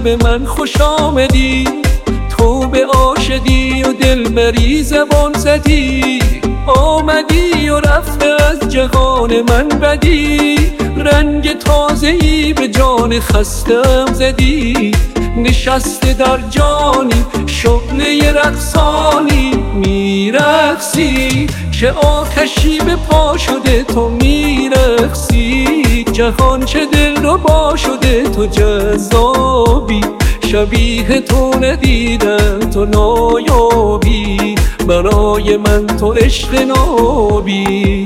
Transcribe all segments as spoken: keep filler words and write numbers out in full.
به من خوش آمدی، تو به عاشقی و دلبری زبان زدی، آمدی و رفته از جهان من بدی، رنگ تازه‌ای به جان خستم زدی، نشسته در جانی شعله رقصانی میرقصی، چه آتشی به پا شده تو میرقصی، جهان چه دلربا شده تو جذابی، شبیه تو ندیدم تو نایابی، برای من تو عشق نابی.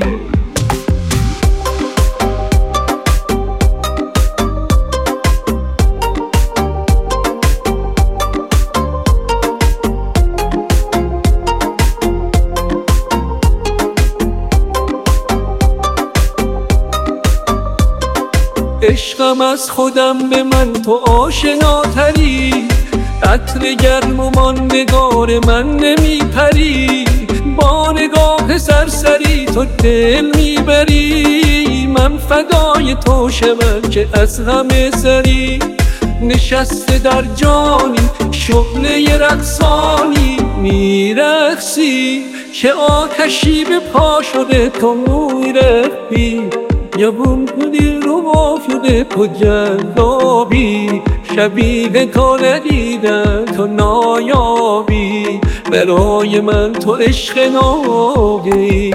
عشقم از خودم به من تو آشناتری، عطر گرم و ماندگار من نمیپری، با نگاه سرسری تو دل میبری، من فدای تو شوم که از همه سری، نشسته در جانی شعله رقصانی میرقصی، چه آتشی به پا شده تو میرقصی، یبون کدی رو شده تو جذابی، شبیه تو ندیدم تو نایابی، برای من تو عشق نابی.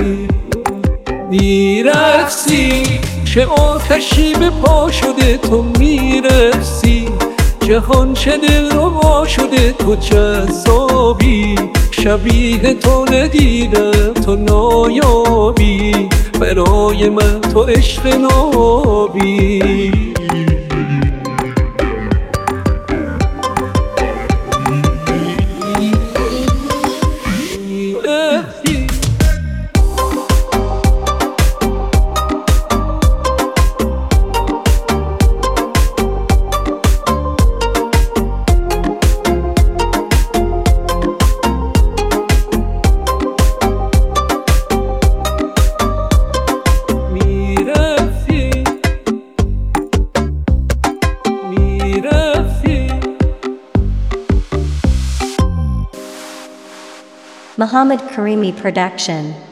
میرقصی چه آتشی به پا شده تو میرقصی، جهان چه دلربا شده تو جذابی، شبیه تو ندیدم تو نایابی، برای من تو عشق نابی. Muhammad Karimi Production.